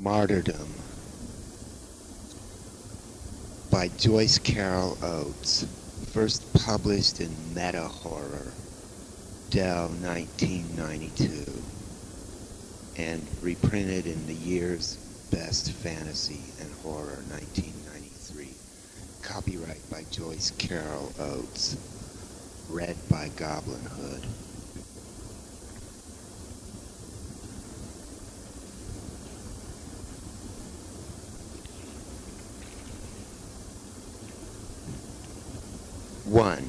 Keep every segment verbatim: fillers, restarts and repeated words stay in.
Martyrdom by Joyce Carol Oates, first published in Meta Horror, Dell nineteen ninety-two, and reprinted in the year's Best Fantasy and Horror nineteen ninety-three. Copyright by Joyce Carol Oates, read by Goblin Hood. One.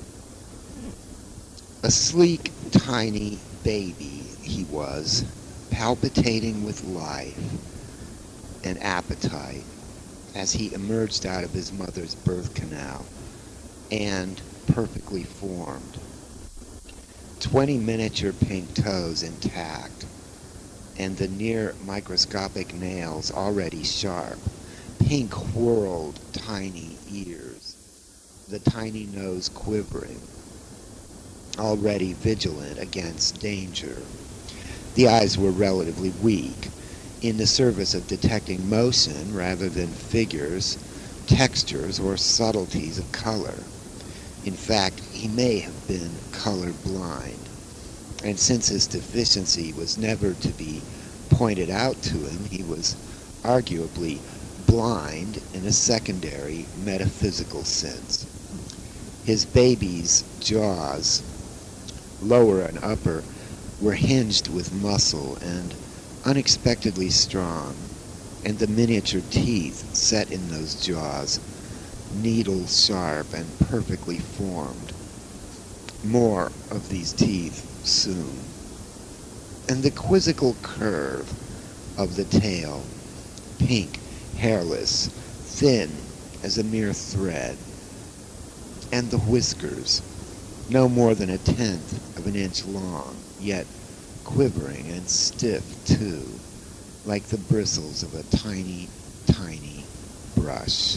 A sleek, tiny baby he was, palpitating with life and appetite as he emerged out of his mother's birth canal, and perfectly formed. Twenty miniature pink toes intact, and the near microscopic nails already sharp, pink whorled tiny ears, the tiny nose quivering, already vigilant against danger. The eyes were relatively weak, in the service of detecting motion rather than figures, textures, or subtleties of color. In fact, he may have been color blind, and since his deficiency was never to be pointed out to him, he was arguably blind in a secondary metaphysical sense. His baby's jaws, lower and upper, were hinged with muscle and unexpectedly strong, and the miniature teeth set in those jaws, needle-sharp and perfectly formed. More of these teeth soon. And the quizzical curve of the tail, pink, hairless, thin as a mere thread, and the whiskers, no more than a tenth of an inch long, yet quivering and stiff too, like the bristles of a tiny, tiny brush.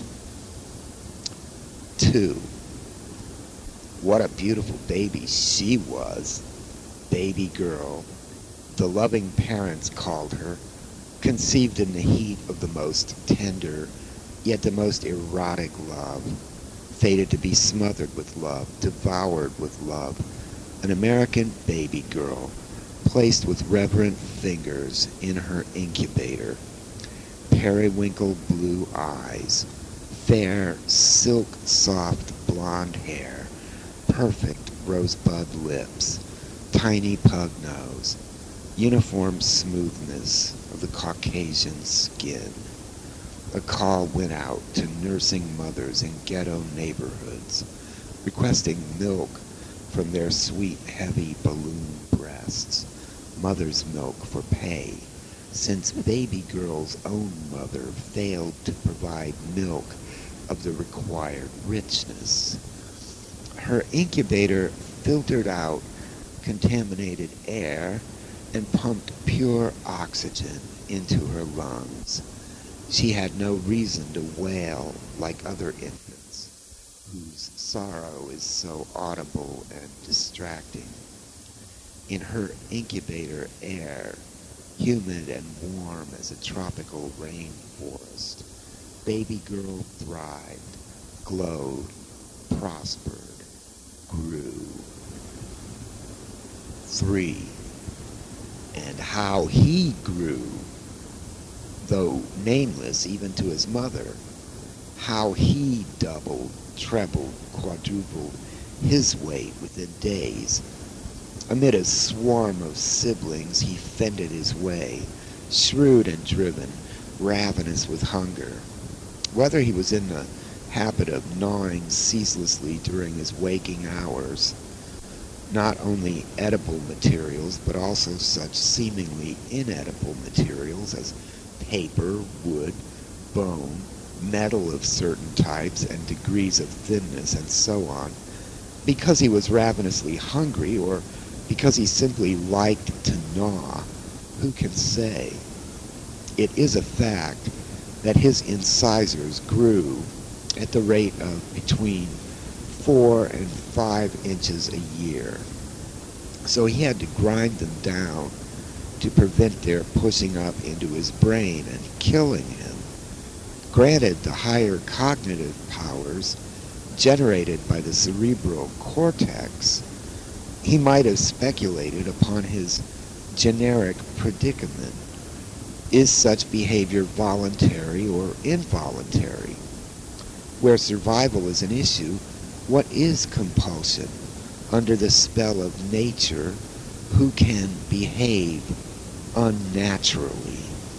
Two. What a beautiful baby she was. Baby girl, the loving parents called her, conceived in the heat of the most tender, yet the most erotic love, fated to be smothered with love, devoured with love, an American baby girl, placed with reverent fingers in her incubator, periwinkle blue eyes, fair, silk-soft blonde hair, perfect rosebud lips, tiny pug nose, uniform smoothness of the Caucasian skin. A call went out to nursing mothers in ghetto neighborhoods, requesting milk from their sweet, heavy balloon breasts, mother's milk for pay, since baby girl's own mother failed to provide milk of the required richness. Her incubator filtered out contaminated air and pumped pure oxygen into her lungs. She had no reason to wail like other infants, whose sorrow is so audible and distracting. In her incubator air, humid and warm as a tropical rainforest, baby girl thrived, glowed, prospered, grew. Three. And how he grew, though nameless even to his mother, how he doubled, trebled, quadrupled his weight within days. Amid a swarm of siblings, he fended his way, shrewd and driven, ravenous with hunger. Whether he was in the habit of gnawing ceaselessly during his waking hours, not only edible materials, but also such seemingly inedible materials as paper, wood, bone, metal of certain types and degrees of thinness, and so on, because he was ravenously hungry or because he simply liked to gnaw, who can say? It is a fact that his incisors grew at the rate of between four and five inches a year. So he had to grind them down to prevent their pushing up into his brain and killing him. Granted, the higher cognitive powers generated by the cerebral cortex, he might have speculated upon his generic predicament. Is such behavior voluntary or involuntary? Where survival is an issue, what is compulsion? Under the spell of nature, who can behave unnaturally?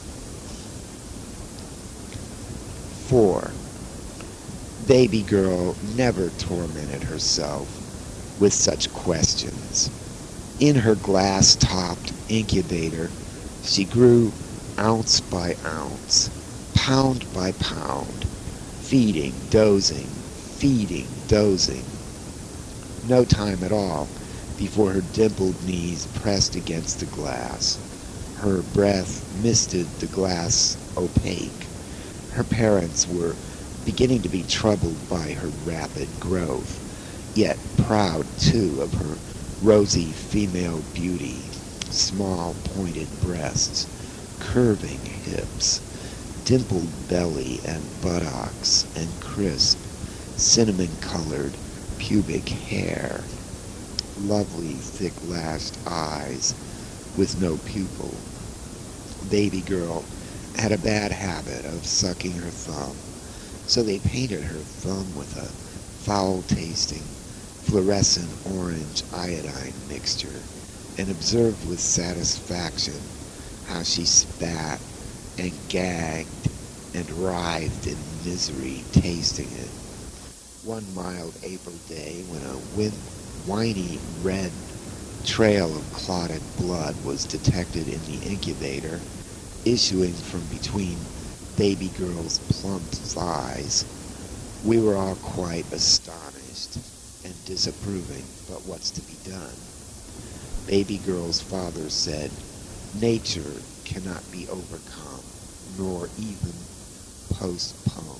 Four. Baby girl never tormented herself with such questions. In her glass-topped incubator, she grew ounce by ounce, pound by pound, feeding, dozing, feeding, dozing. No time at all before her dimpled knees pressed against the glass. Her breath misted the glass opaque. Her parents were beginning to be troubled by her rapid growth, yet proud, too, of her rosy female beauty, small pointed breasts, curving hips, dimpled belly and buttocks, and crisp, cinnamon-colored pubic hair, lovely thick-lashed eyes with no pupil. Baby girl had a bad habit of sucking her thumb, so they painted her thumb with a foul-tasting, fluorescent orange iodine mixture, and observed with satisfaction how she spat and gagged and writhed in misery tasting it. One mild April day, when a win- whiny red trail of clotted blood was detected in the incubator, issuing from between baby girl's plump thighs, we were all quite astonished and disapproving, but what's to be done? Baby girl's father said, nature cannot be overcome, nor even postponed.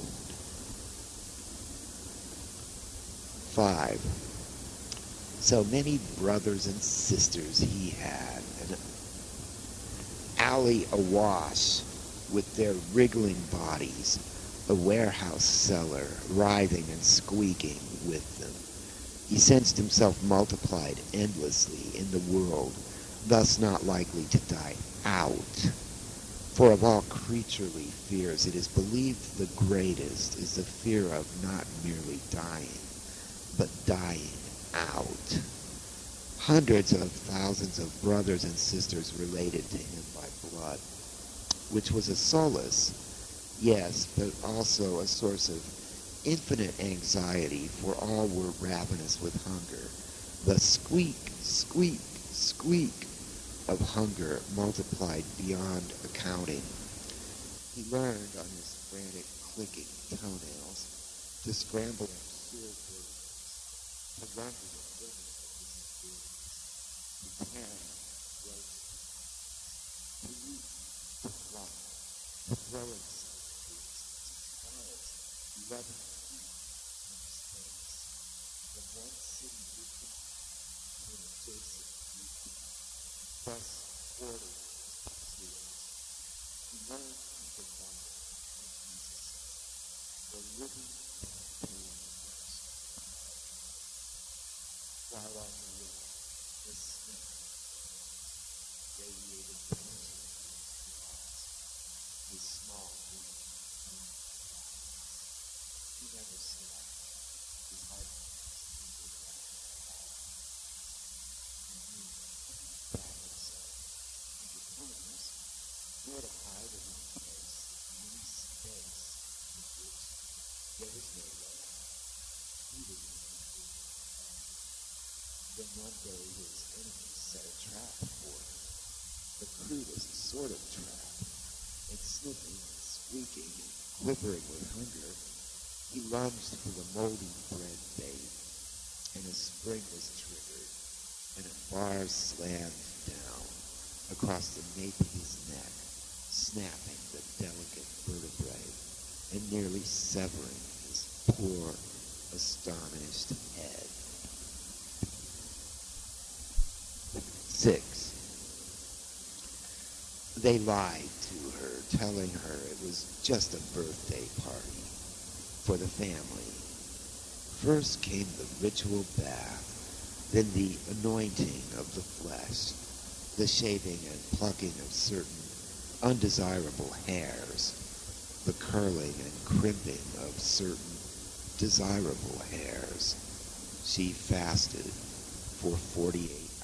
Five. So many brothers and sisters he had, an alley awash with their wriggling bodies, a warehouse cellar writhing and squeaking with them. He sensed himself multiplied endlessly in the world, thus not likely to die out. For of all creaturely fears, it is believed the greatest is the fear of not merely dying, but dying out. Hundreds of thousands of brothers and sisters related to him by blood, which was a solace, yes, but also a source of infinite anxiety, for all were ravenous with hunger. The squeak, squeak, squeak of hunger multiplied beyond accounting. He learned on his frantic clicking toenails to scramble up sheer burdens, to run to the limit of his endurance, to tear roast, to leap, to fly, to throw himself to stars, eleven feet from space, from one city region to an adjacent region, thus quartered to it. He learned to provide for Jesus, the living campaign rest, while on the way, the snap radiated passion from his claws, his small blood and he never slept. His heart was back and knew back himself. And the corners, where to hide in one place, in any space in which there was no way. He didn't know who. Then one day his enemies set a trap for him, the crudest sort of trap, and sniffing and squeaking and quivering with hunger, he lunged for the moldy bread bait, and a spring was triggered, and a bar slammed down across the nape of his neck, snapping the delicate vertebrae and nearly severing his poor, astonished head. Six. They lied to her, telling her it was just a birthday party for the family. First came the ritual bath, then the anointing of the flesh, the shaving and plucking of certain undesirable hairs, the curling and crimping of certain desirable hairs. She fasted for forty-eight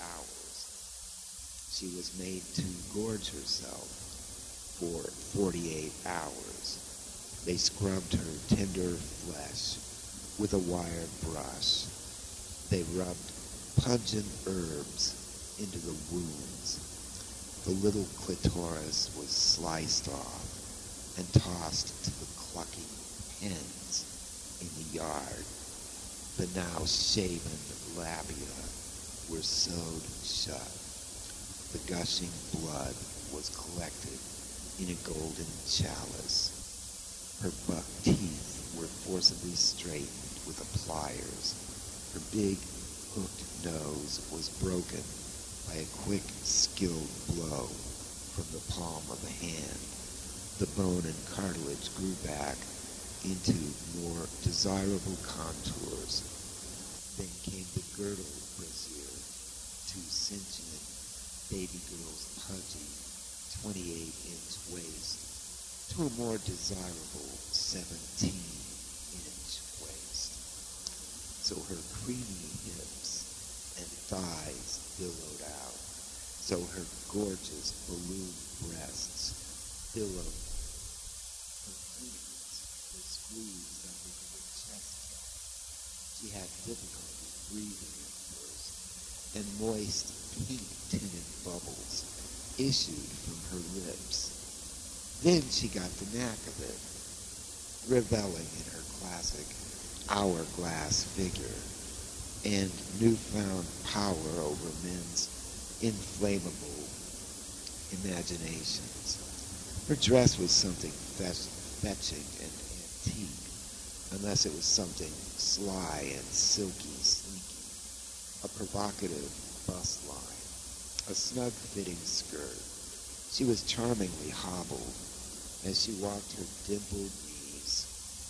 hours. She was made to gorge herself for forty-eight hours. They scrubbed her tender flesh with a wire brush. They rubbed pungent herbs into the wounds. The little clitoris was sliced off and tossed to the clucking hens in the yard. The now shaven labia were sewed shut. The gushing blood was collected in a golden chalice. Her buck teeth were forcibly straightened with the pliers. Her big hooked nose was broken by a quick, skilled blow from the palm of a hand. The bone and cartilage grew back into more desirable contours. Then came the girdle brassiere to cinch in baby girl's pudgy twenty-eight inch waist to a more desirable seventeen inch waist. So her creamy hips and thighs billowed out. So her gorgeous balloon breasts billowed. Her fingers were squeezed under her chest. She had difficulty breathing at first, and moist pink tinted bubbles issued from her lips. Then she got the knack of it, reveling in her classic hourglass figure and newfound power over men's inflammable imaginations. Her dress was something fetching and antique, unless it was something sly and silky slinky, a provocative bust line, a snug-fitting skirt. She was charmingly hobbled as she walked, her dimpled knees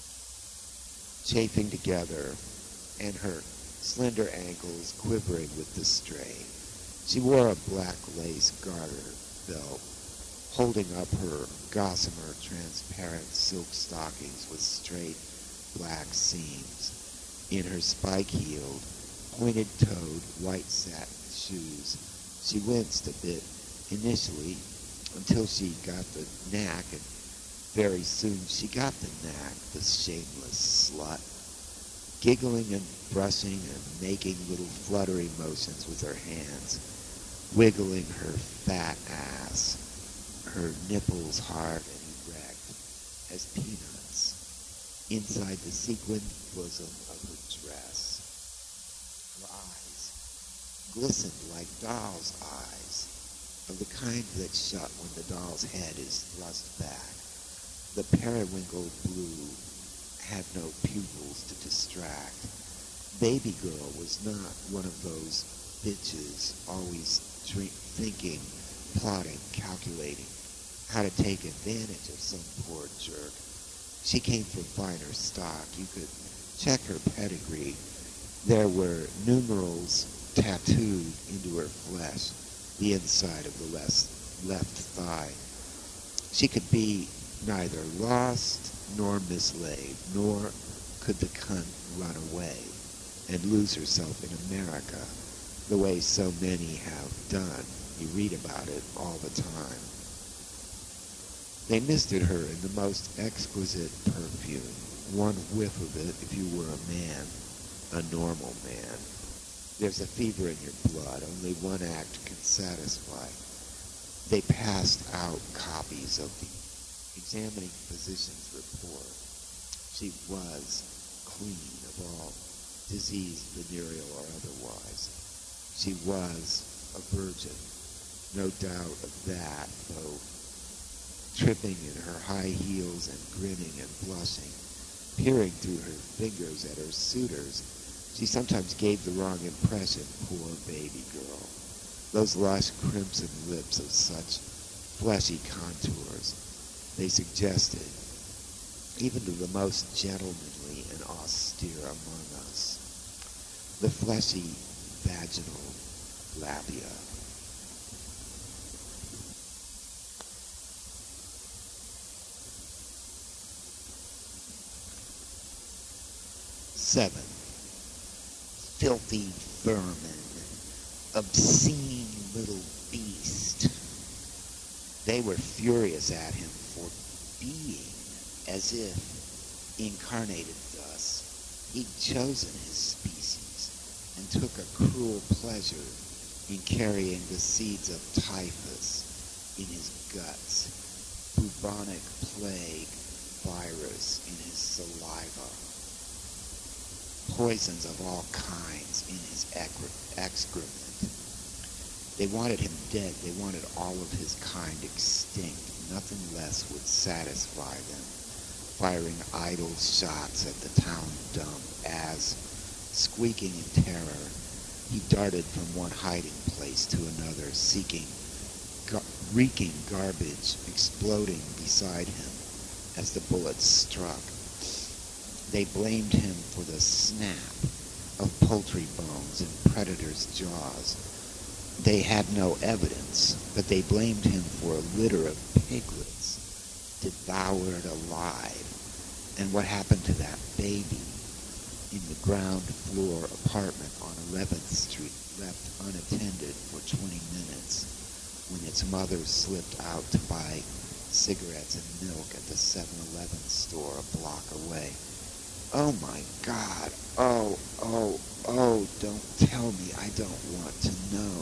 chafing together and her slender ankles quivering with the strain. She wore a black lace garter belt, holding up her gossamer transparent silk stockings with straight black seams. In her spike-heeled, pointed-toed, white satin shoes, she winced a bit initially until she got the knack, and very soon she got the knack, the shameless slut, giggling and brushing and making little fluttery motions with her hands, wiggling her fat ass, her nipples hard and erect as peanuts, inside the sequined bosom of her dress. Her eyes glistened like doll's eyes, of the kind that shut when the doll's head is thrust back. The periwinkle blue had no pupils to distract. Baby girl was not one of those bitches always drink, thinking, plotting, calculating how to take advantage of some poor jerk. She came from finer stock. You could check her pedigree. There were numerals tattooed into her flesh, the inside of the left, left thigh. She could be neither lost nor mislaid, nor could the cunt run away and lose herself in America, the way so many have done. You read about it all the time. They misted her in the most exquisite perfume. One whiff of it if you were a man, a normal man. There's a fever in your blood. Only one act can satisfy. They passed out copies of the examining physician's report. She was clean of all disease, venereal or otherwise. She was a virgin, no doubt of that, though tripping in her high heels and grinning and blushing, peering through her fingers at her suitors, she sometimes gave the wrong impression, poor baby girl. Those lush crimson lips of such fleshy contours. They suggested, even to the most gentlemanly and austere among us, the fleshy vaginal labia. Seven. Filthy vermin, obscene little beast. They were furious at him for being as if incarnated thus. He'd chosen his species and took a cruel pleasure in carrying the seeds of typhus in his guts, bubonic plague virus in his saliva, poisons of all kinds in his excrement. They wanted him dead. They wanted all of his kind extinct. Nothing less would satisfy them, firing idle shots at the town dump as, squeaking in terror, he darted from one hiding place to another, seeking, gar- reeking garbage exploding beside him as the bullets struck. They blamed him for the snap of poultry bones in predators' jaws. They had no evidence, but they blamed him for a litter of piglets devoured alive. And what happened to that baby in the ground floor apartment on eleventh street, left unattended for twenty minutes when its mother slipped out to buy cigarettes and milk at the seven eleven store a block away? Oh my God, oh, oh, oh, don't tell me, I don't want to know.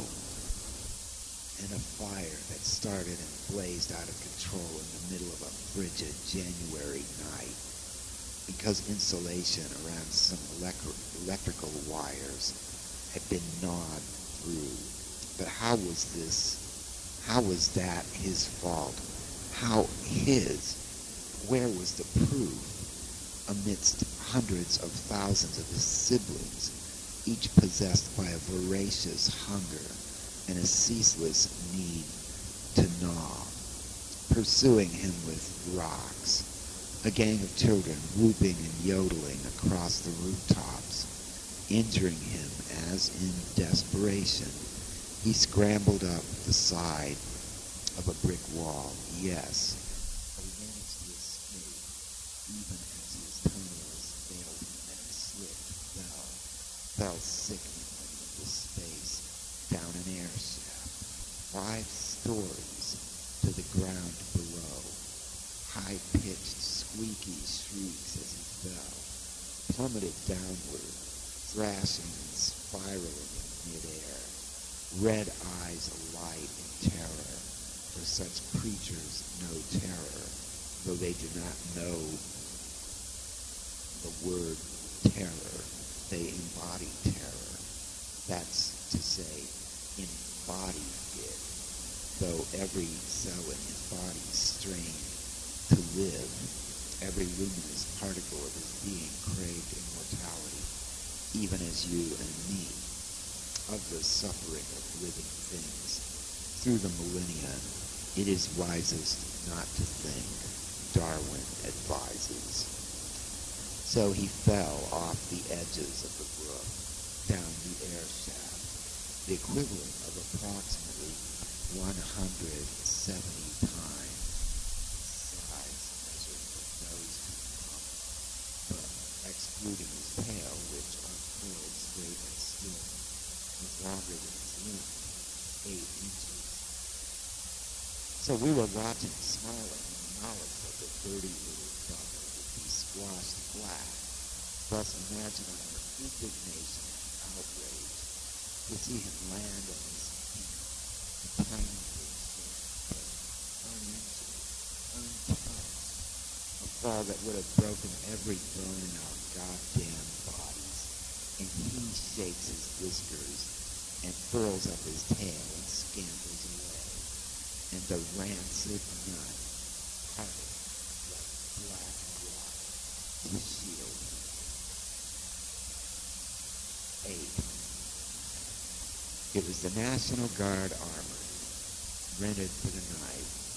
And a fire that started and blazed out of control in the middle of a frigid January night because insulation around some electri- electrical wires had been gnawed through. But how was this, how was that his fault? How his? Where was the proof? Amidst hundreds of thousands of his siblings, each possessed by a voracious hunger and a ceaseless need to gnaw, pursuing him with rocks, a gang of children whooping and yodeling across the rooftops, injuring him as in desperation he scrambled up the side of a brick wall. Yes, but he managed to escape even as his toenails failed him and he slipped, fell, fell sickeningly into space down an air shaft, five stories to the ground below. High-pitched, squeaky shrieks as he fell, plummeted downward, thrashing and spiraling in midair, red eyes alight in terror. For such creatures know terror, though they do not know the word terror. They embody terror. That's to say, embody it, though every cell in his body strained to live, every luminous particle of his being craved immortality, even as you and me, of the suffering of living things. Through the millennia, it is wisest not to think, Darwin advises. So he fell off the edges of the brook, down the air shaft, the equivalent of approximately one hundred seventy times the size measured from nose to mouth, but excluding his tail, which unfurled straight and still, was longer than his limb, eight inches. So we were watching, smiling, in the knowledge that the dirty little bugger would be squashed flat, thus imagine our indignation and outrage to see him land on his feet, a tiny bit uninjured, untouched, a fall that would have broken every bone in our goddamn bodies, and he shakes his whiskers and furls up his tail and scampers away, and the rancid nut parted like black water to shield him. Eight. It was the National Guard armor, rented for the night,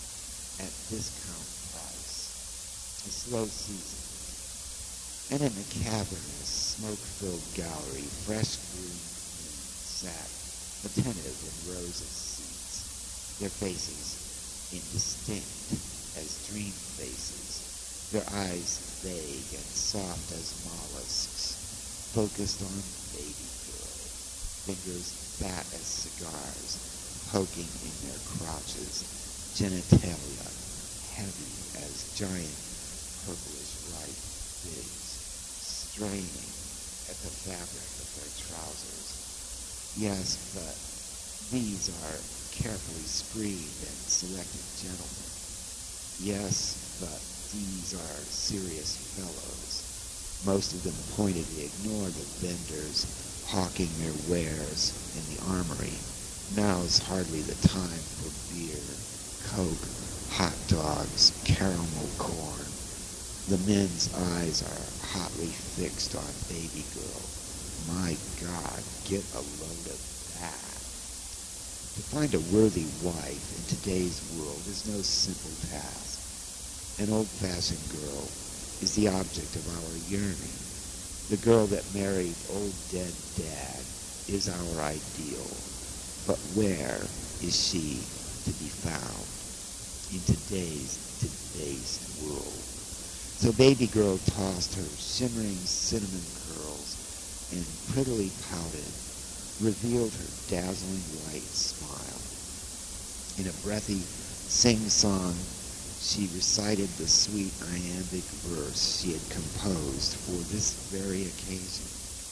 at discount price. A slow season. And in the cavernous, smoke-filled gallery, fresh green men sat, attentive in rows of seats, their faces indistinct as dream faces, their eyes vague and soft as mollusks, focused on baby girl, fingers fat as cigars, poking in their crotches, genitalia heavy as giant purplish ripe figs, straining at the fabric of their trousers. Yes, but these are carefully screened and selected gentlemen. Yes, but these are serious fellows. Most of them pointedly ignore the vendors hawking their wares in the armory. Now's hardly the time for beer, coke, hot dogs, caramel corn. The men's eyes are hotly fixed on baby girl. My God, get a load of that. To find a worthy wife in today's world is no simple task. An old-fashioned girl is the object of our yearning. The girl that married old dead dad is our ideal. But where is she to be found in today's debased world? So baby girl tossed her shimmering cinnamon curls and prettily pouted, revealed her dazzling white smile. In a breathy sing-song, she recited the sweet iambic verse she had composed for this very occasion.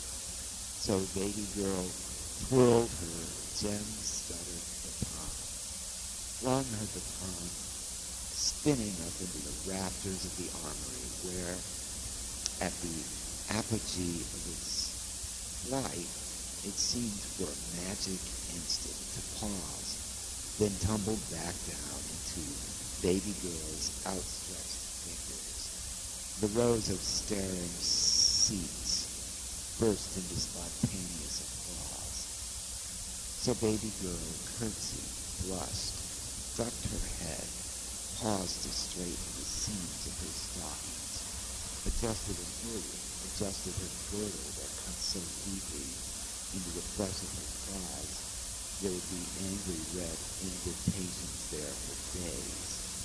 So baby girl twirled her gem-studded baton, flung her baton, spinning up into the rafters of the armory, where, at the apogee of its flight, it seemed for a magic instant to pause, then tumbled back down into baby girl's outstretched fingers. The rows of staring seats burst into spontaneous applause. So baby girl curtsied, blushed, ducked her head, paused to straighten the seams of her stockings, adjusted her girdle, adjusted her girdle that cut so deeply into the flesh of her thighs, there would be angry red indentations there for days.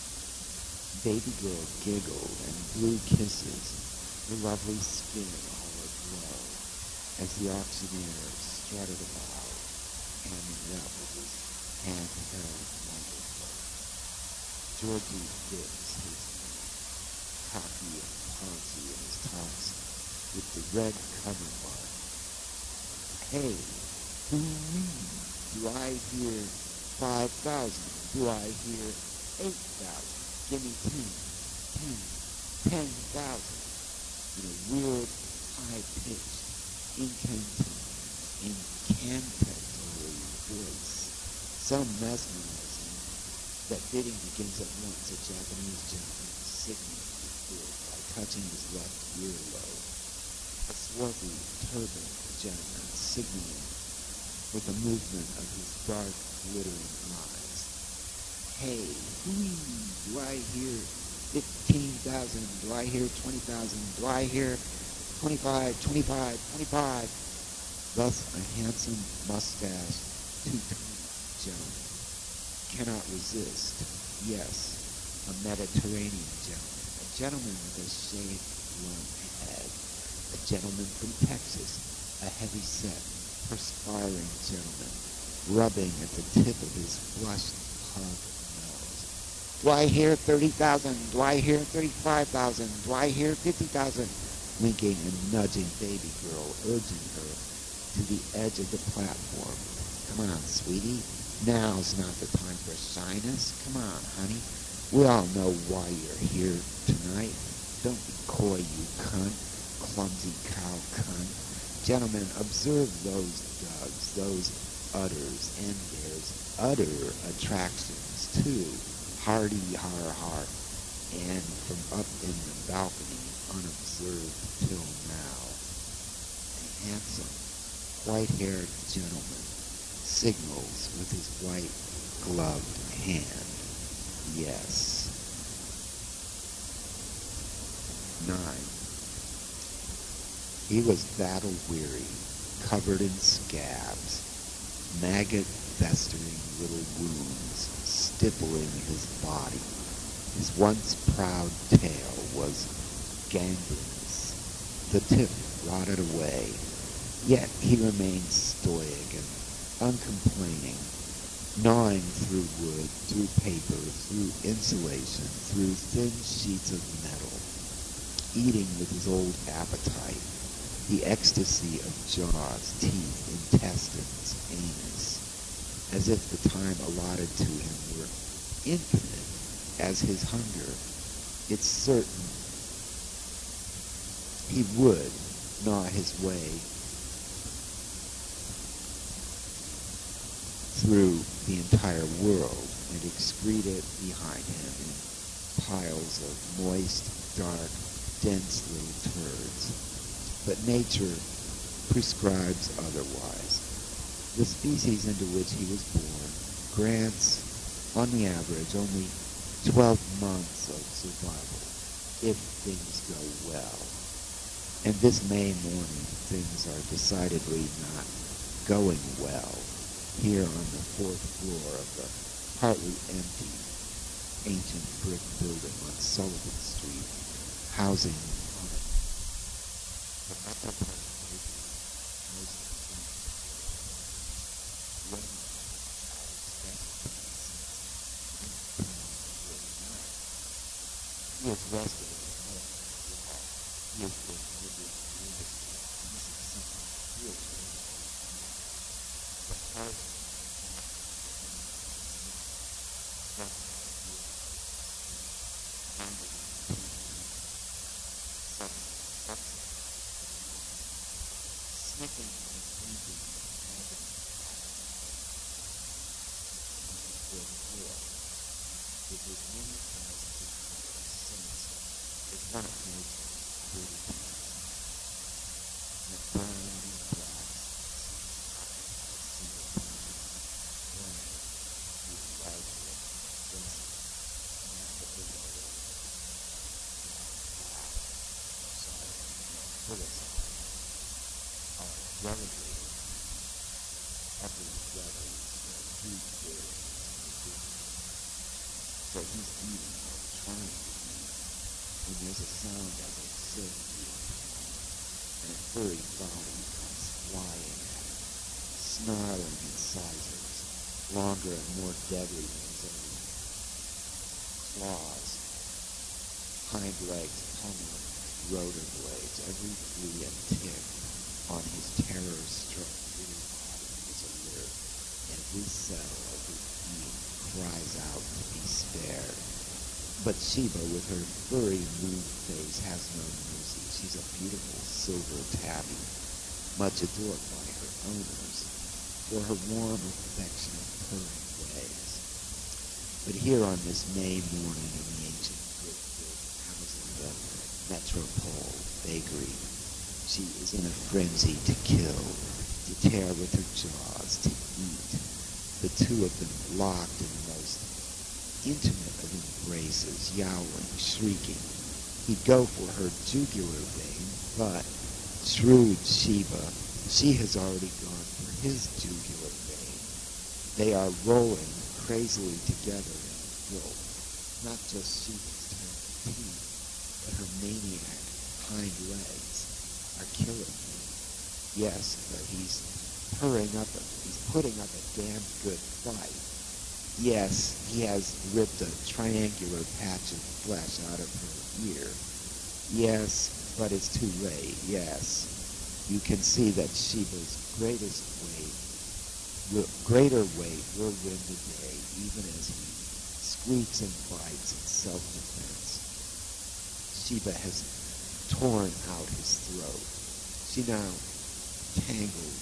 Baby girl giggled and blew kisses, her lovely skin all aglow, as the auctioneer strutted about, hamming up with his hand-held microphone. Georgie dips his cocky and paunchy in his tops with the red cover mark. Hey, who me? Do I hear five thousand? Do I hear eight thousand? Give me ten, ten, ten thousand. In a weird, high-pitched, incantatory, incantatory voice, so mesmerizing that bidding begins at once. A Japanese gentleman signaled before by touching his left earlobe. A swarthy, turbaned gentleman signaling with a movement of his dark, glittering eyes. Hey, whee, do I hear fifteen thousand? Do I hear twenty thousand? Do I hear twenty-five, twenty-five, twenty-five? Thus a handsome, mustached, two-toned gentleman cannot resist. Yes, a Mediterranean gentleman, a gentleman with a shaved blonde head, a gentleman from Texas, a heavy-set, perspiring gentleman, rubbing at the tip of his flushed pug nose. Do I hear thirty thousand? Do I hear thirty-five thousand? Do I hear fifty thousand? Winking and nudging baby girl, urging her to the edge of the platform. Come on, sweetie. Now's not the time for shyness. Come on, honey. We all know why you're here tonight. Don't be coy, you cunt. Clumsy cow cunt. Gentlemen, observe those dugs, those udders, and there's udder attractions, too. Hardy har har. And from up in the balcony, unobserved till now, a handsome, white-haired gentleman signals with his white gloved hand. Yes, nine. He was battle-weary, covered in scabs, maggot-festering little wounds stippling his body. His once proud tail was gangrenous. The tip rotted away, yet he remained stoic and uncomplaining, gnawing through wood, through paper, through insulation, through thin sheets of metal, eating with his old appetite, the ecstasy of jaws, teeth, intestines, anus, as if the time allotted to him were infinite as his hunger. It's certain he would gnaw his way through the entire world and excrete it behind him in piles of moist, dark, dense little turds. But nature prescribes otherwise. The species into which he was born grants, on the average, only twelve months of survival, if things go well. And this May morning, things are decidedly not going well here on the fourth floor of the partly empty, ancient brick building on Sullivan Street, housing the metropolitan most he is rested in his home. He has been living in the the heart sniffing and breathing with his many thousands of sense is one of those dirty people that burn and black single burn with light and the below are relegated every weather to huge birds. So he's eating or trying to eat when there's a sound as of silk and a furry body comes flying at him, snarling incisors, longer and more deadly than his own. Claws, hind legs pummeling rotor blades, every flea and tick on his terror-struck little body is alert. Every cell of his being cries out to be spared. But Sheba, with her furry, moved face, has no mercy. She's a beautiful silver tabby, much adored by her owners for her warm, affectionate, purring ways. But here on this May morning in the ancient brick building housing the Metropole Bakery, she is in a frenzy to kill, to tear with her jaws, to eat. The two of them locked in the most intimate of embraces, yowling, shrieking. He'd go for her jugular vein, but shrewd Sheba, she has already gone for his jugular vein. They are rolling crazily together in filth. Not just Sheba's terrible teeth, but her maniac hind legs are killing him. Yes, but he's purring up a, he's putting up a damn good fight. Yes, he has ripped a triangular patch of flesh out of her ear. Yes, but it's too late. Yes, you can see that Sheba's greatest weight, will, greater weight will win the day, even as he squeaks and bites in self-defense. Sheba has torn out his throat. She now tangled.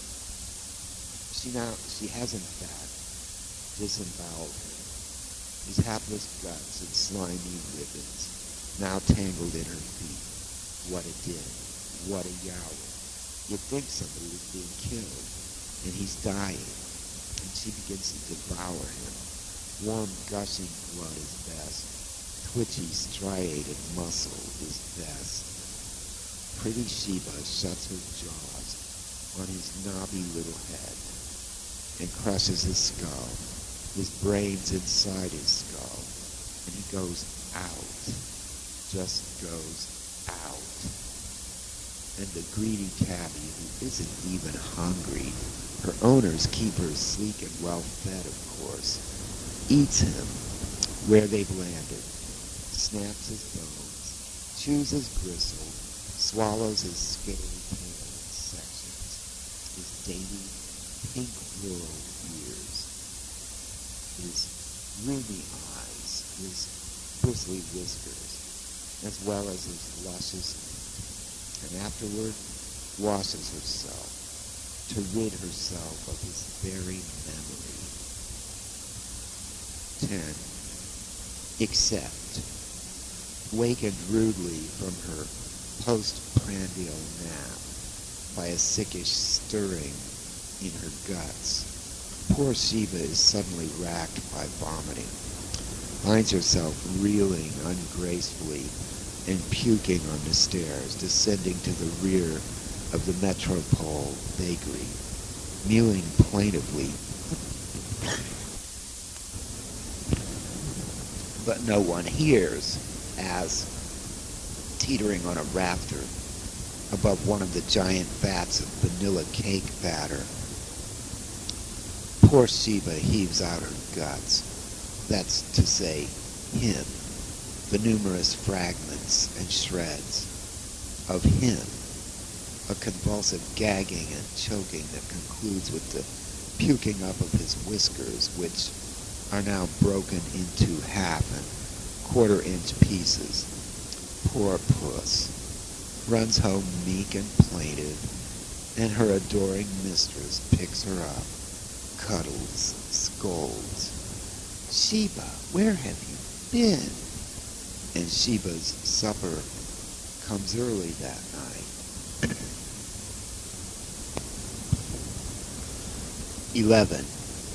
She now, she has in fact disemboweled him. His hapless guts and slimy ribbons now tangled in her feet. What a din. What a yowl. You'd think somebody was being killed, and he's dying, and she begins to devour him. Warm, gushing blood is best twitchy, striated muscle is best. Pretty Sheba shuts her jaws on his knobby little head and crushes his skull. His brain's inside his skull, and he goes out, just goes out. And the greedy tabby, who isn't even hungry, her owners keep her sleek and well-fed, of course, eats him where they've landed, snaps his bones, chews his gristle, swallows his scaly tail in sections, his dainty pink rural ears, his rheumy eyes, his bristly whiskers, as well as his luscious meat, and afterward washes herself to rid herself of his very memory. ten. Except, wakened rudely from her postprandial nap by a sickish stirring in her guts, poor Sheba is suddenly racked by vomiting, finds herself reeling ungracefully and puking on the stairs, descending to the rear of the Metropole bakery, mewing plaintively, but no one hears, as, teetering on a rafter above one of the giant vats of vanilla cake batter, poor Sheba heaves out her guts, that's to say, him, the numerous fragments and shreds of him, a convulsive gagging and choking that concludes with the puking up of his whiskers, which are now broken into half and quarter-inch pieces. Poor puss runs home meek and plaintive, and her adoring mistress picks her up, cuddles, scolds. Sheba, where have you been? And Sheba's supper comes early that night. eleven.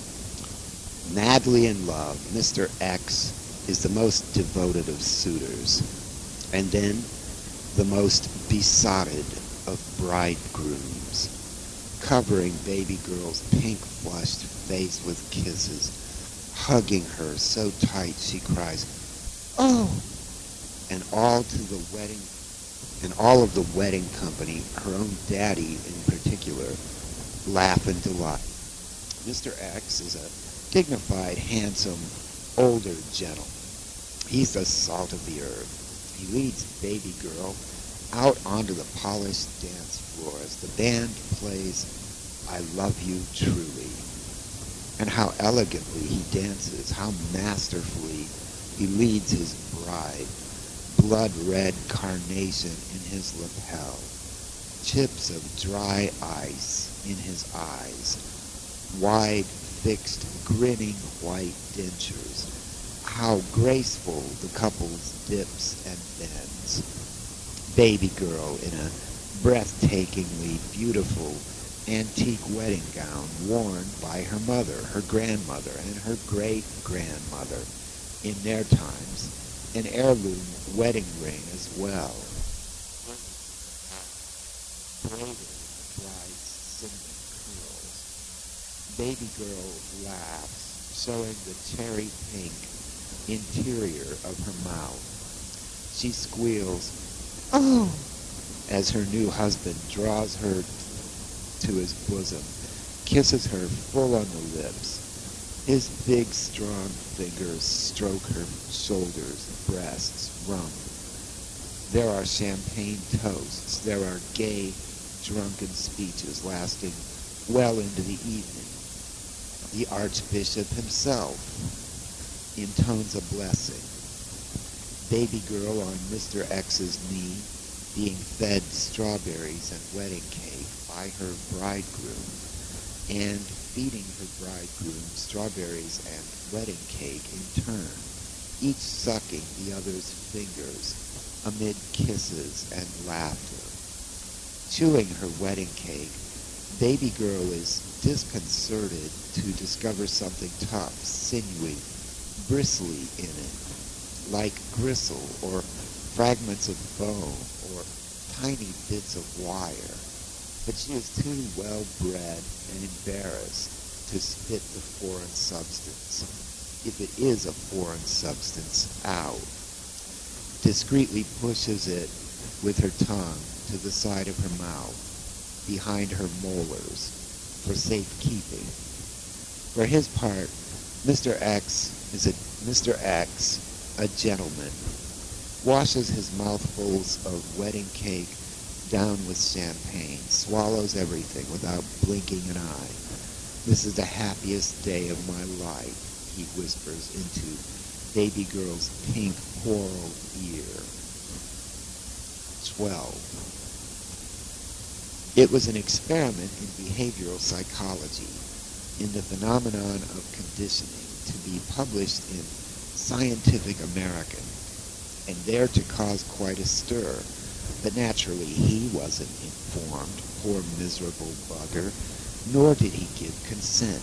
Madly in love, Mister X is the most devoted of suitors, and then the most besotted of bridegrooms, covering baby girl's pink-flushed face with kisses, hugging her so tight she cries, "Oh!" and all to the wedding, and all of the wedding company, her own daddy in particular, laugh in delight. Mister X is a dignified, handsome, older gentleman. He's the salt of the earth. He leads baby girl out onto the polished dance floor as the band plays "I Love You Truly." And how elegantly he dances, how masterfully he leads his bride, blood-red carnation in his lapel, chips of dry ice in his eyes, wide, fixed, grinning white dentures. How graceful the couple's dips and bends. Baby girl in a breathtakingly beautiful antique wedding gown worn by her mother, her grandmother, and her great-grandmother in their times, an heirloom wedding ring as well. Braided bride's cinnamon curls. Baby girl laughs, showing the cherry pink interior of her mouth. She squeals, "Oh!" as her new husband draws her to his bosom, kisses her full on the lips. His big, strong fingers stroke her shoulders, breasts, rump. There are champagne toasts. There are gay, drunken speeches lasting well into the evening. The Archbishop himself intones a blessing. Baby girl on Mister X's knee, being fed strawberries and wedding cake by her bridegroom, and feeding her bridegroom strawberries and wedding cake in turn, each sucking the other's fingers amid kisses and laughter. Chewing her wedding cake, baby girl is disconcerted to discover something tough, sinewy, bristly in it, like gristle or fragments of bone or tiny bits of wire, but she is too well bred and embarrassed to spit the foreign substance, if it is a foreign substance, out. Discreetly pushes it with her tongue to the side of her mouth, behind her molars, for safekeeping. For his part, Mister X is a Mister X, a gentleman, washes his mouthfuls of wedding cake down with champagne, swallows everything without blinking an eye. This is the happiest day of my life, he whispers into baby girl's pink coral ear. twelve. It was an experiment in behavioral psychology, in the phenomenon of conditioning, to be published in Scientific American, and there to cause quite a stir. But naturally he wasn't informed, poor miserable bugger, nor did he give consent.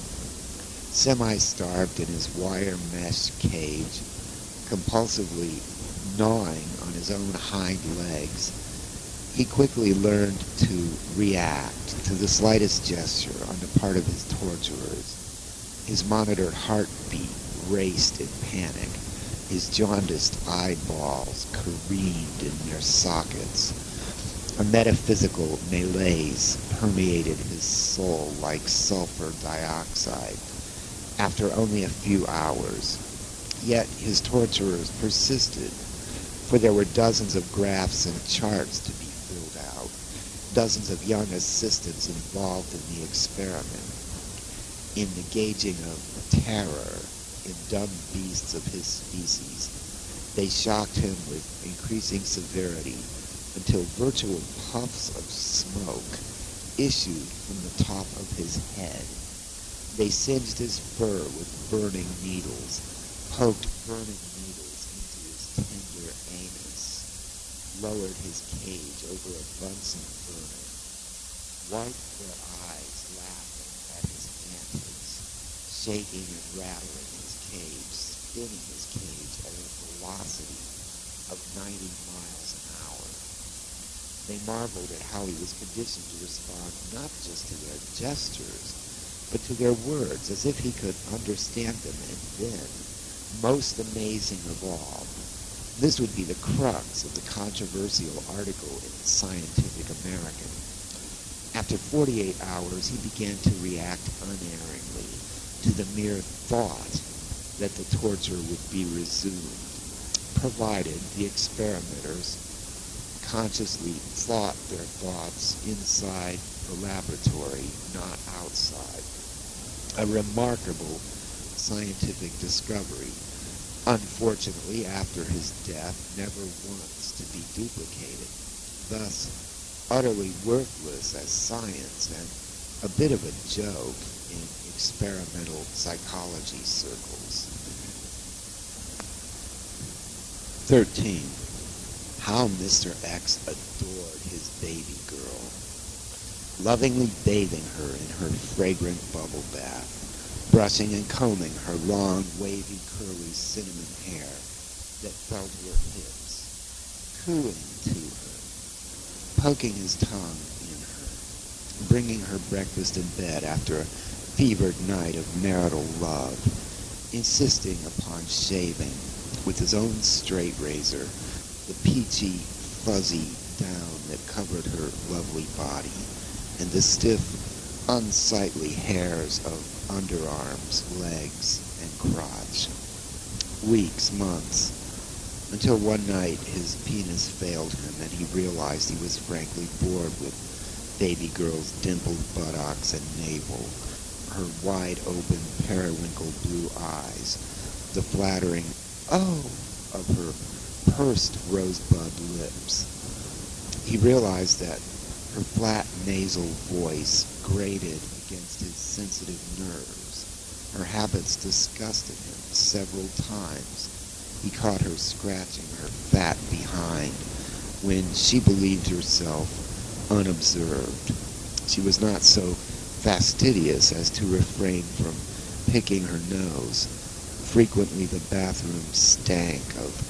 Semi-starved in his wire mesh cage, compulsively gnawing on his own hind legs, he quickly learned to react to the slightest gesture on the part of his torturers. His monitored heartbeat raced in panic. His jaundiced eyeballs careened in their sockets. A metaphysical malaise permeated his soul like sulfur dioxide. After only a few hours, yet his torturers persisted, for there were dozens of graphs and charts to be filled out, dozens of young assistants involved in the experiment, in the gauging of terror in dumb beasts of his species. They shocked him with increasing severity until virtual puffs of smoke issued from the top of his head. They singed his fur with burning needles, poked burning needles into his tender anus, lowered his cage over a Bunsen burner, wiped their eyes laughing at his antics, shaking and rattling his cage, spinning his cage at a velocity of ninety miles an hour. They marveled at how he was conditioned to respond not just to their gestures, but to their words, as if he could understand them. And then, most amazing of all, this would be the crux of the controversial article in Scientific American. After forty-eight hours, he began to react unerringly to the mere thought that the torture would be resumed, provided the experimenters consciously thought their thoughts inside the laboratory, not outside. A remarkable scientific discovery, unfortunately after his death, never once to be duplicated, thus utterly worthless as science and a bit of a joke in experimental psychology circles. thirteen. How Mister X adored his baby girl, lovingly bathing her in her fragrant bubble bath, brushing and combing her long, wavy, curly cinnamon hair that fell to her hips, cooing to her, poking his tongue in her, bringing her breakfast in bed after a fevered night of marital love, insisting upon shaving with his own straight razor the peachy, fuzzy down that covered her lovely body, and the stiff, unsightly hairs of underarms, legs, and crotch. Weeks, months, until one night his penis failed him and he realized he was frankly bored with baby girl's dimpled buttocks and navel, her wide-open periwinkle blue eyes, the flattering "oh" of her pursed rosebud lips. He realized that her flat nasal voice grated against his sensitive nerves. Her habits disgusted him. Several times he caught her scratching her fat behind when she believed herself unobserved. She was not so fastidious as to refrain from picking her nose. Frequently the bathroom stank of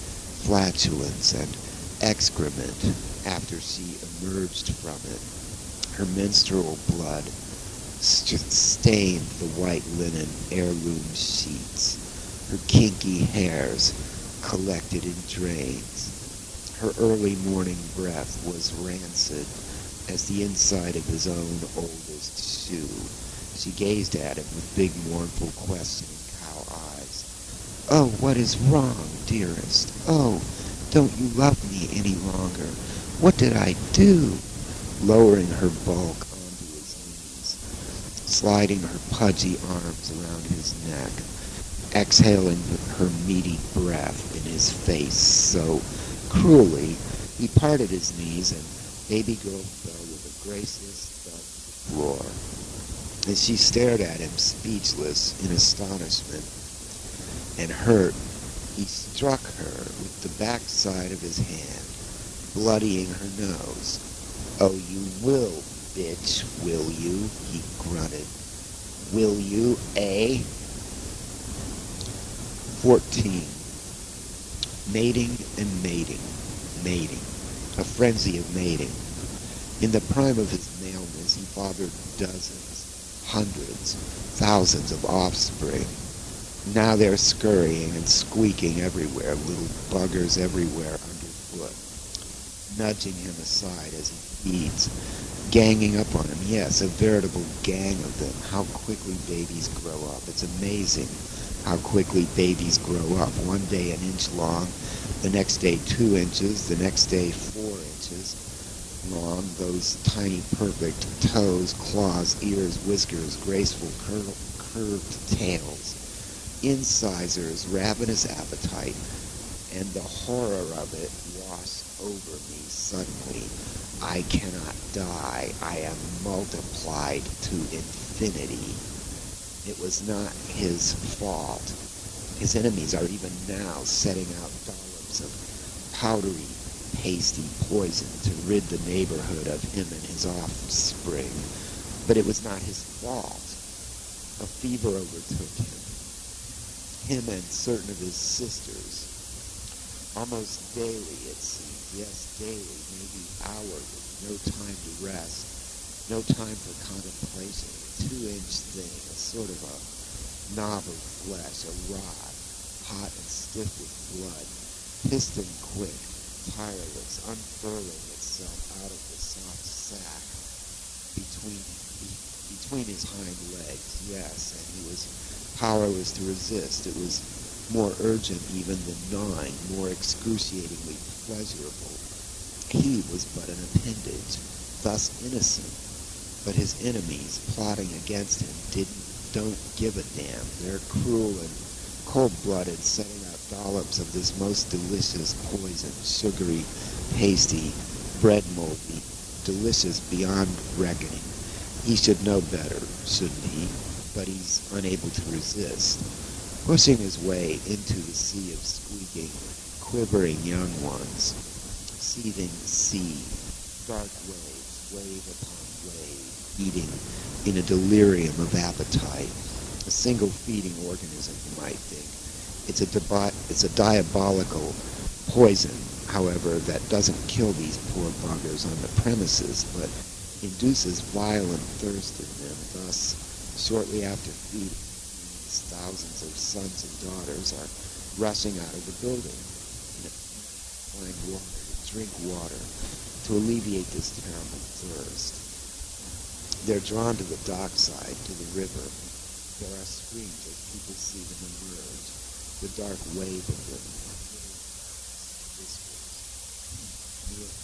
flatulence and excrement after she emerged from it. Her menstrual blood st- stained the white linen heirloom sheets. Her kinky hairs collected in drains. Her early morning breath was rancid as the inside of his own oldest shoe. She gazed at him with big, mournful, questioning cow eyes. "Oh, what is wrong, dearest? Oh, don't you love me any longer? What did I do?" Lowering her bulk onto his knees, sliding her pudgy arms around his neck, exhaling her meaty breath in his face so cruelly, he parted his knees and baby girl fell with a graceless thud to the floor. As she stared at him, speechless in astonishment and hurt, he struck her with the backside of his hand, bloodying her nose. "Oh, you will, bitch, will you?" he grunted. "Will you, eh?" fourteen. Mating and mating. Mating. A frenzy of mating. In the prime of his maleness, he fathered dozens, hundreds, thousands of offspring. Now they're scurrying and squeaking everywhere, little buggers everywhere underfoot, nudging him aside as he feeds, ganging up on him. Yes, a veritable gang of them. How quickly babies grow up. It's amazing how quickly babies grow up. One day an inch long, the next day two inches, the next day four inches long. Those tiny, perfect toes, claws, ears, whiskers, graceful, cur- curved tails, incisors, ravenous appetite, and the horror of it washed over me suddenly. I cannot die. I am multiplied to infinity. It was not his fault. His enemies are even now setting out dollops of powdery, pasty poison to rid the neighborhood of him and his offspring. But it was not his fault. A fever overtook him. Him and certain of his sisters. Almost daily, it seemed. Yes, daily, maybe hourly. No time to rest. No time for contemplation. A two-inch thing, a sort of a knob of flesh, a rod, hot and stiff with blood, piston quick, tireless, unfurling itself out of the soft sack between be, between his hind legs. Yes, and he was powerless to resist. It was more urgent even than gnawing, more excruciatingly pleasurable. He was but an appendage, thus innocent. But his enemies, plotting against him, didn't, don't give a damn. They're cruel and cold-blooded, setting out dollops of this most delicious poison, sugary, pasty, bread moldy, delicious beyond reckoning. He should know better, shouldn't he? But he's unable to resist, pushing his way into the sea of squeaking, quivering young ones, seething sea, dark waves, wave upon wave, eating in a delirium of appetite. A single feeding organism, you might think. It's a, debi- it's a diabolical poison, however, that doesn't kill these poor buggers on the premises, but induces violent thirst in them. Thus, shortly after feeding, thousands of sons and daughters are rushing out of the building to find water, to drink water, to alleviate this terrible thirst. They're drawn to the dockside, to the river. There are screams as people see them emerge. The dark wave of them whispers.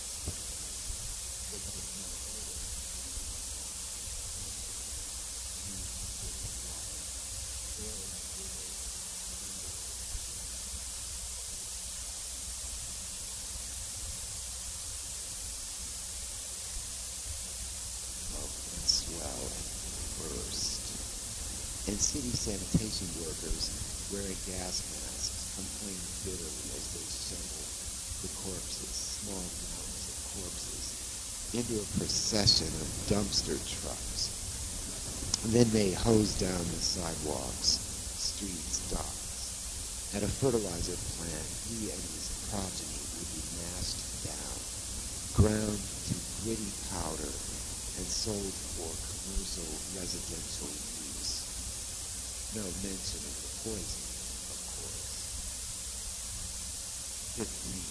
And swell and burst. And city sanitation workers wearing gas masks complain bitterly as they shovel the corpses, small mounds of corpses, into a procession of dumpster trucks. And then they hose down the sidewalks, streets, docks, At a fertilizer plant, he and his progeny would be mashed down, ground to gritty powder, and sold for commercial residential use. No mention of the poison, of course. fifteen.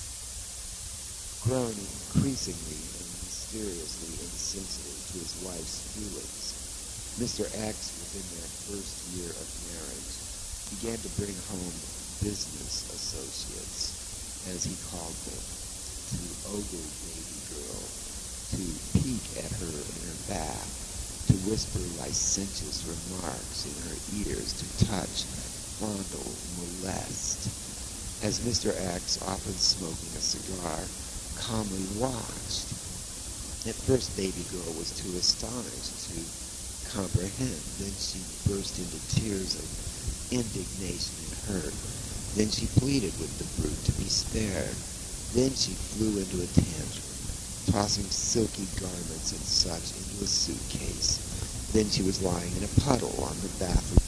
Grown increasingly and mysteriously insensitive to his wife's feelings, Mister X, within their first year of marriage, began to bring home business associates, as he called them, to ogle baby girl, to peek at her in her bath, to whisper licentious remarks in her ears, to touch, fondle, molest, as Mister X, often smoking a cigar, calmly watched. At first, baby girl was too astonished to comprehend. Then she burst into tears of indignation and hurt. Then she pleaded with the brute to be spared. Then she flew into a tantrum, tossing silky garments and such into a suitcase. Then she was lying in a puddle on the bathroom.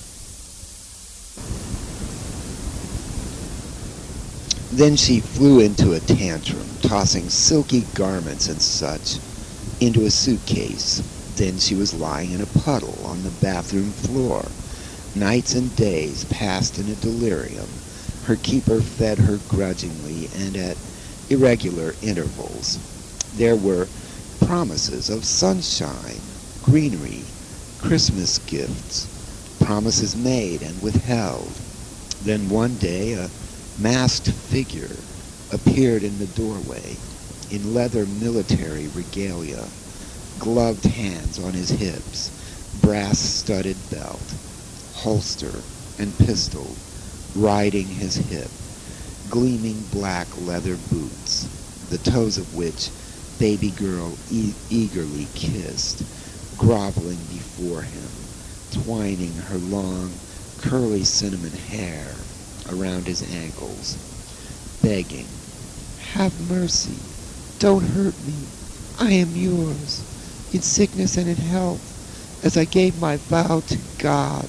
Then she flew into a tantrum, tossing silky garments and such into a suitcase. Then she was lying in a puddle on the bathroom floor. Nights and days passed in a delirium. Her keeper fed her grudgingly and at irregular intervals. There were promises of sunshine, greenery, Christmas gifts, promises made and withheld. Then one day a masked figure appeared in the doorway, in leather military regalia, gloved hands on his hips, brass-studded belt, holster and pistol riding his hip, gleaming black leather boots, the toes of which baby girl e- eagerly kissed, groveling before him, twining her long, curly cinnamon hair around his ankles, begging, "Have mercy, don't hurt me, I am yours, in sickness and in health, as I gave my vow to God."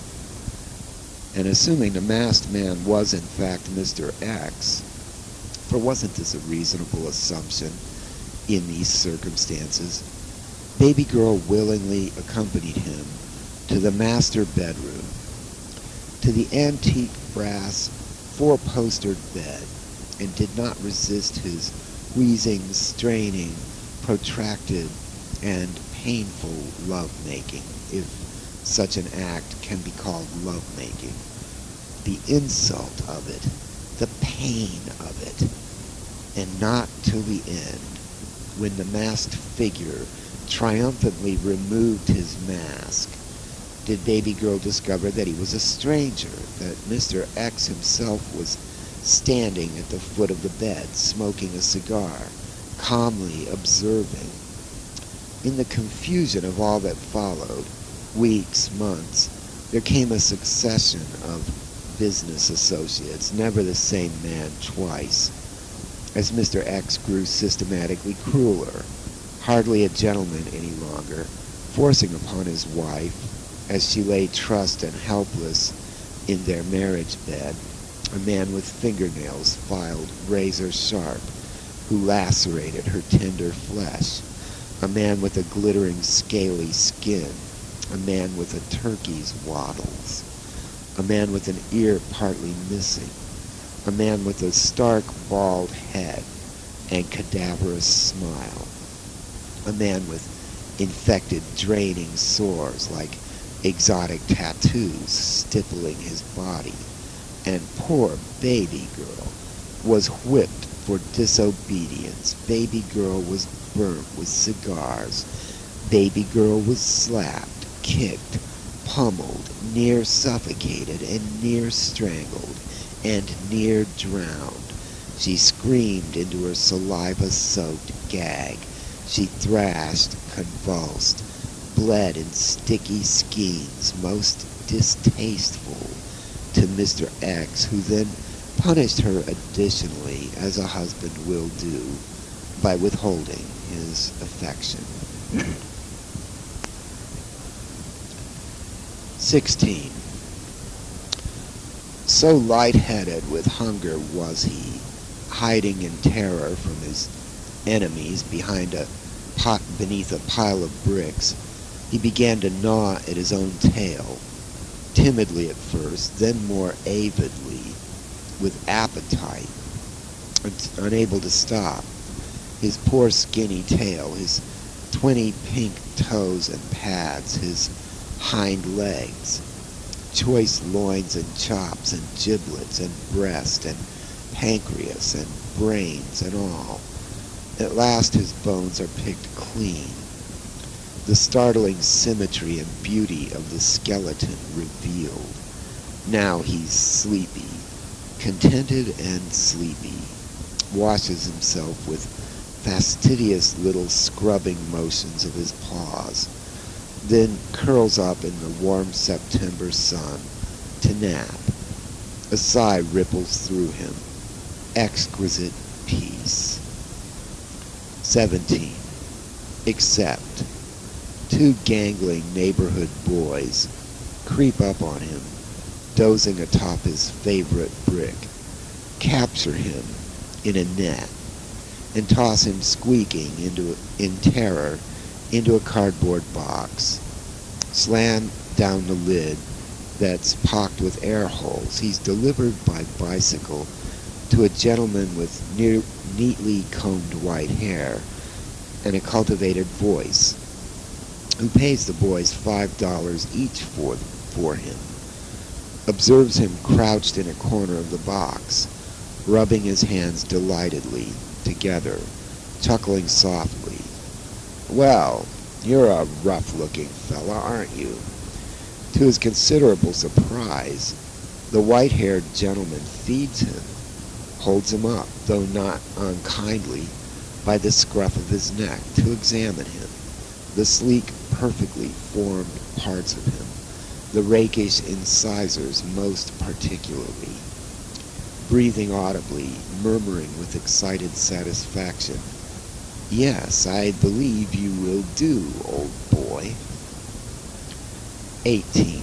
And assuming the masked man was in fact Mister X, for wasn't this a reasonable assumption in these circumstances, baby girl willingly accompanied him to the master bedroom, to the antique brass four-postered bed, and did not resist his wheezing, straining, protracted, and painful love-making, if such an act can be called love-making. The insult of it, the pain of it, and not till the end, when the masked figure triumphantly removed his mask, did baby girl discover that he was a stranger, that Mister X himself was standing at the foot of the bed, smoking a cigar, calmly observing. In the confusion of all that followed, weeks, months, there came a succession of business associates, never the same man twice, as Mister X grew systematically crueler, hardly a gentleman any longer, forcing upon his wife, as she lay trussed and helpless in their marriage bed, a man with fingernails filed razor sharp, who lacerated her tender flesh, a man with a glittering scaly skin, a man with a turkey's wattles, a man with an ear partly missing, a man with a stark bald head and cadaverous smile, a man with infected draining sores like exotic tattoos stippling his body, and poor baby girl was whipped for disobedience. Baby girl was burnt with cigars. Baby girl was slapped, kicked, pummeled, near suffocated, and near strangled, and near drowned. She screamed into her saliva-soaked gag. She thrashed, convulsed, bled in sticky skeins most distasteful to Mister X, who then punished her additionally, as a husband will do, by withholding his affection. sixteen. So light-headed with hunger was he, hiding in terror from his enemies behind a pot beneath a pile of bricks, he began to gnaw at his own tail, timidly at first, then more avidly, with appetite, un- unable to stop. His poor skinny tail, his twenty pink toes and pads, his hind legs, choice loins and chops and giblets and breast and pancreas and brains and all. At last his bones are picked clean. The startling symmetry and beauty of the skeleton revealed. Now he's sleepy, contented and sleepy, washes himself with fastidious little scrubbing motions of his paws, then curls up in the warm September sun to nap. A sigh ripples through him. Exquisite peace. seventeen. Except two gangling neighborhood boys creep up on him, dozing atop his favorite brick, capture him in a net, and toss him squeaking into in terror into a cardboard box. Slam down the lid that's pocked with air holes. He's delivered by bicycle to a gentleman with near, neatly combed white hair and a cultivated voice, who pays the boys five dollars each for, for him, observes him crouched in a corner of the box, rubbing his hands delightedly together, chuckling softly. "Well, you're a rough-looking fella, aren't you?" To his considerable surprise, the white-haired gentleman feeds him, holds him up, though not unkindly, by the scruff of his neck to examine him, the sleek, perfectly formed parts of him, the rakish incisors most particularly, breathing audibly, murmuring with excited satisfaction, "Yes, I believe you will do, old boy." eighteen.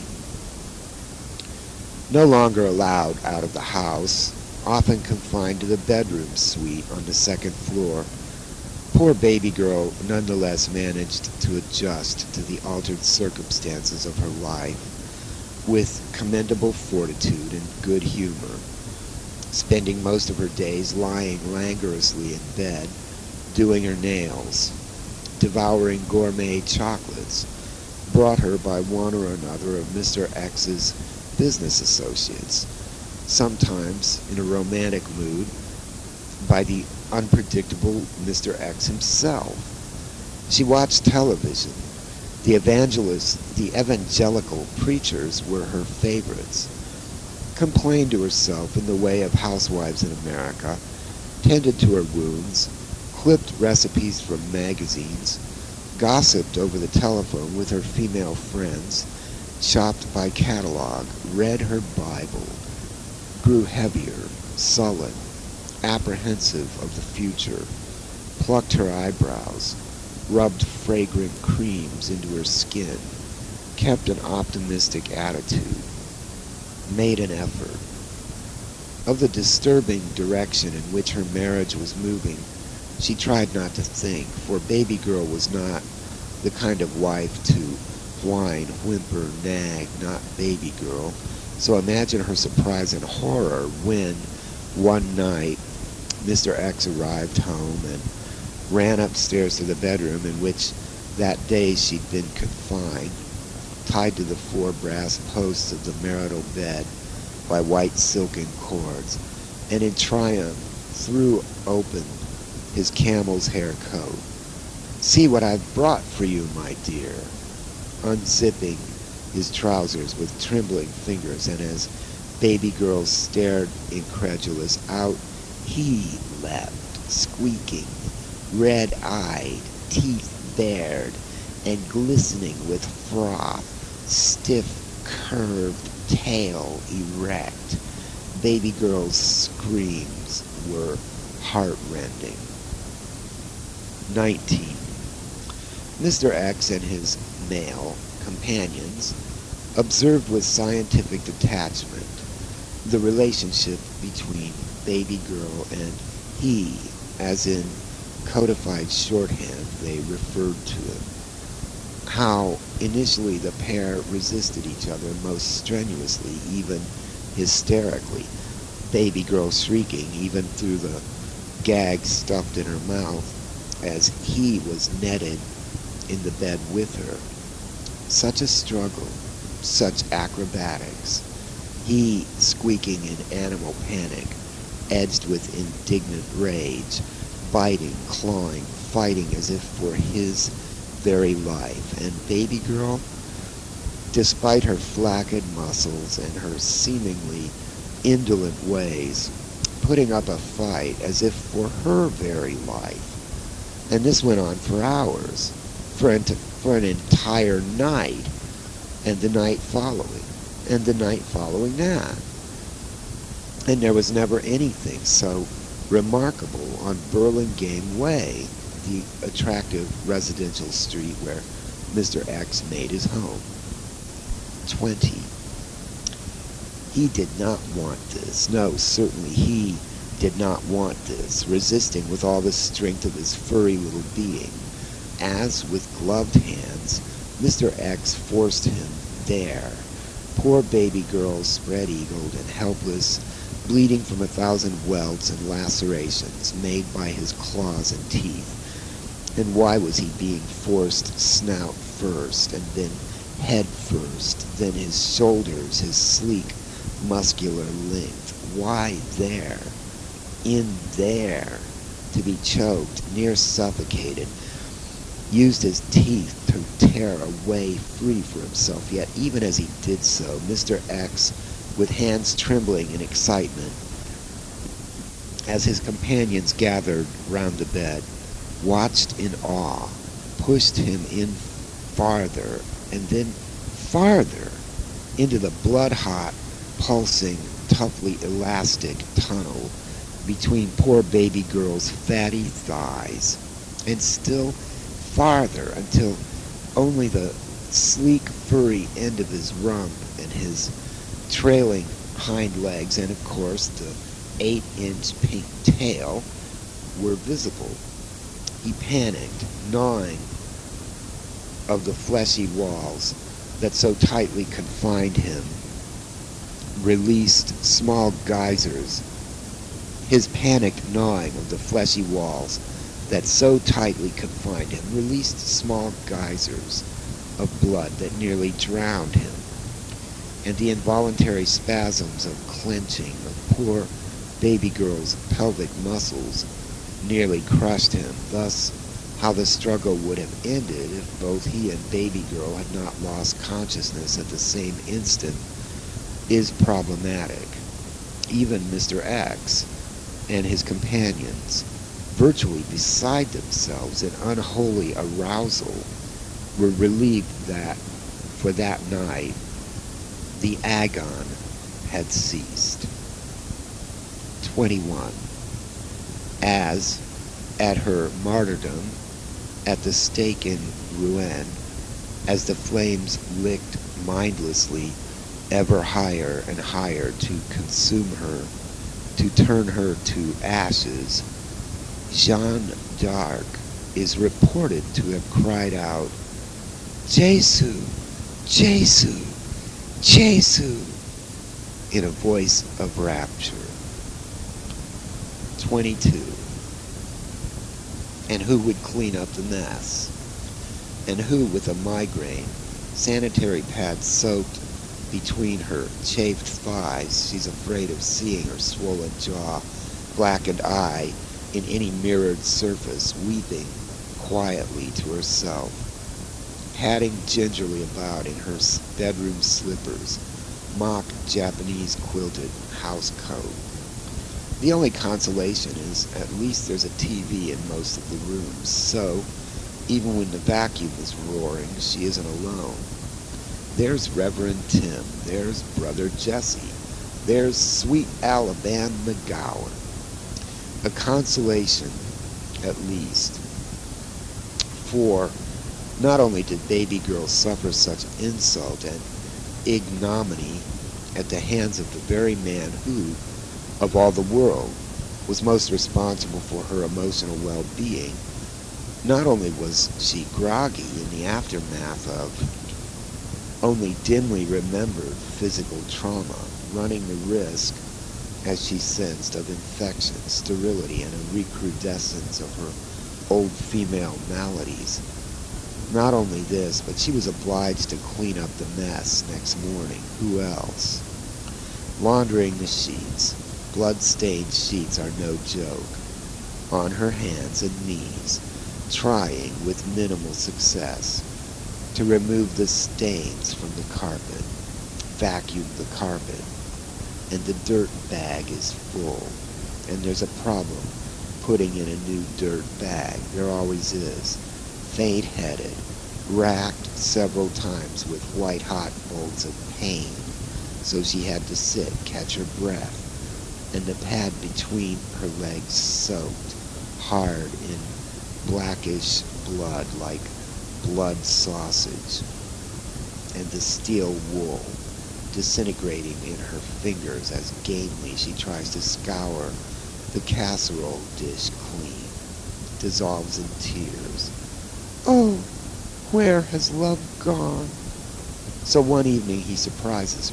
No longer allowed out of the house, often confined to the bedroom suite on the second floor, poor baby girl nonetheless managed to adjust to the altered circumstances of her life with commendable fortitude and good humor, spending most of her days lying languorously in bed, doing her nails, devouring gourmet chocolates, brought her by one or another of Mister X's business associates, sometimes in a romantic mood by the unpredictable Mister X himself. She watched television. The evangelists, the evangelical preachers were her favorites, complained to herself in the way of housewives in America, tended to her wounds, clipped recipes from magazines, gossiped over the telephone with her female friends, shopped by catalog, read her Bible, grew heavier, sullen, apprehensive of the future, plucked her eyebrows, rubbed fragrant creams into her skin, kept an optimistic attitude, made an effort. Of the disturbing direction in which her marriage was moving, she tried not to think, for baby girl was not the kind of wife to whine, whimper, nag, not baby girl. So imagine her surprise and horror when, one night, Mister X arrived home and ran upstairs to the bedroom in which that day she'd been confined, tied to the four brass posts of the marital bed by white silken cords, and in triumph threw open his camel's hair coat. "See what I've brought for you, my dear," unzipping his trousers with trembling fingers, and as baby girl stared incredulous, out he leapt, squeaking, red-eyed, teeth bared, and glistening with froth, stiff, curved tail erect. Baby girl's screams were heart-rending. nineteen. Mister X and his male companions observed with scientific detachment the relationship between baby girl and he, as in codified shorthand they referred to him. How initially the pair resisted each other most strenuously, even hysterically, baby girl shrieking even through the gag stuffed in her mouth as he was netted in the bed with her. Such a struggle, such acrobatics, he squeaking in animal panic, edged with indignant rage, biting, clawing, fighting as if for his very life, and baby girl, despite her flaccid muscles and her seemingly indolent ways, putting up a fight as if for her very life. And this went on for hours, for an, for an entire night, and the night following, and the night following that. And there was never anything so remarkable on Burlingame Way, the attractive residential street where Mister X made his home. Twenty. He did not want this. No, certainly he did not want this, resisting with all the strength of his furry little being. As, with gloved hands, Mister X forced him there. Poor baby girl, spread-eagled and helpless, bleeding from a thousand welts and lacerations made by his claws and teeth. And why was he being forced snout first, and then head first, then his shoulders, his sleek, muscular length? Why there, in there, to be choked, near suffocated, used his teeth to tear a way free for himself, yet even as he did so, Mister X, with hands trembling in excitement, as his companions gathered round the bed, watched in awe, pushed him in farther, and then farther, into the blood-hot, pulsing, toughly elastic tunnel between poor baby girl's fatty thighs, and still farther until only the sleek, furry end of his rump and his trailing hind legs, and of course the eight-inch pink tail, were visible. He panicked, gnawing of the fleshy walls that so tightly confined him, released small geysers. His panicked gnawing of the fleshy walls that so tightly confined him released small geysers of blood that nearly drowned him, and the involuntary spasms of clenching of poor baby girl's pelvic muscles nearly crushed him. Thus, how the struggle would have ended if both he and baby girl had not lost consciousness at the same instant is problematic. Even Mister X and his companions, virtually beside themselves in unholy arousal, were relieved that, for that night, the agon had ceased. twenty-one. As, at her martyrdom, at the stake in Rouen, as the flames licked mindlessly ever higher and higher to consume her, to turn her to ashes, Jeanne d'Arc is reported to have cried out, "Jesu! Jesu! Jesu!" in a voice of rapture. twenty-two. And who would clean up the mess? And who, with a migraine, sanitary pad soaked between her chafed thighs, she's afraid of seeing her swollen jaw, blackened eye in any mirrored surface, weeping quietly to herself, padding gingerly about in her bedroom slippers, mock Japanese quilted house coat. The only consolation is at least there's a T V in most of the rooms, so even when the vacuum is roaring, she isn't alone. There's Reverend Tim, there's Brother Jesse, there's sweet Alabama McGowan. A consolation, at least, for not only did baby girl suffer such insult and ignominy at the hands of the very man who, of all the world, was most responsible for her emotional well-being. Not only was she groggy in the aftermath of only dimly remembered physical trauma, running the risk, as she sensed, of infection, sterility, and a recrudescence of her old female maladies. Not only this, but she was obliged to clean up the mess next morning. Who else? Laundering the sheets. Blood-stained sheets are no joke. On her hands and knees, trying with minimal success to remove the stains from the carpet, vacuum the carpet, and the dirt bag is full. And there's a problem putting in a new dirt bag. There always is. Faint-headed, racked several times with white-hot bolts of pain, so she had to sit, catch her breath, and the pad between her legs soaked, hard in blackish blood like blood sausage, and the steel wool disintegrating in her fingers as gamely she tries to scour the casserole dish clean, dissolves in tears. Oh, where has love gone? So one evening he surprises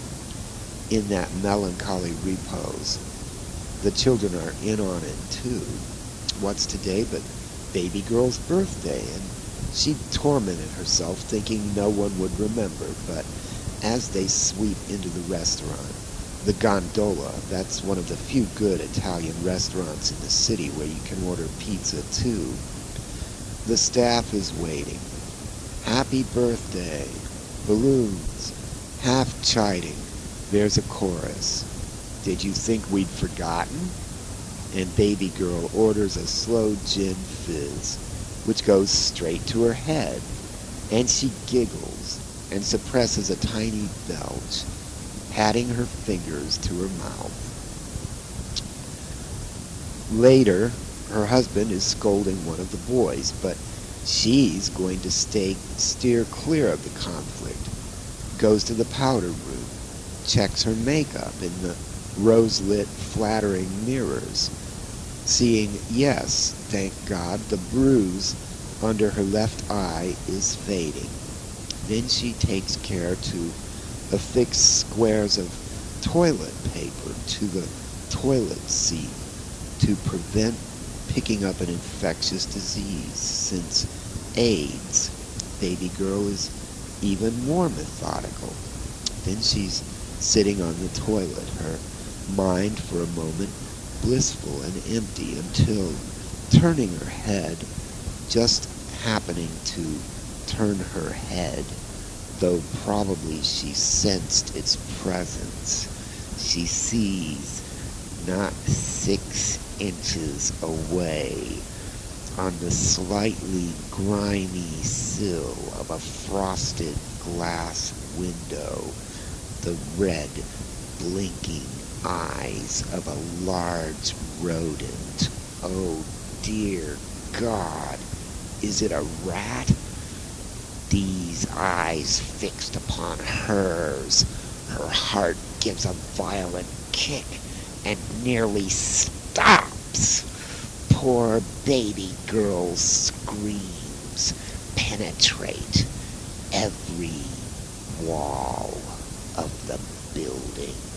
her in that melancholy repose. The children are in on it too. What's today but baby girl's birthday? And she tormented herself thinking no one would remember, but as they sweep into the restaurant, the Gondola, that's one of the few good Italian restaurants in the city where you can order pizza too, the staff is waiting. Happy birthday, balloons, half chiding. There's a chorus. Did you think we'd forgotten? And baby girl orders a slow gin fizz, which goes straight to her head, and she giggles and suppresses a tiny belch, patting her fingers to her mouth. Later, her husband is scolding one of the boys, but she's going to stay, steer clear of the conflict, goes to the powder room, checks her makeup in the rose-lit, flattering mirrors, seeing, yes, thank God, the bruise under her left eye is fading. Then she takes care to affix squares of toilet paper to the toilet seat to prevent picking up an infectious disease, since AIDS. Baby girl is even more methodical. Then she's sitting on the toilet, her mind for a moment blissful and empty, until turning her head, just happening to turn her head, though probably she sensed its presence, she sees, not six inches away, on the slightly grimy sill of a frosted glass window, the red, blinking eyes of a large rodent. Oh dear God, is it a rat? These eyes fixed upon hers, her heart gives a violent kick and nearly stops. Poor baby girl's screams penetrate every wall of the building.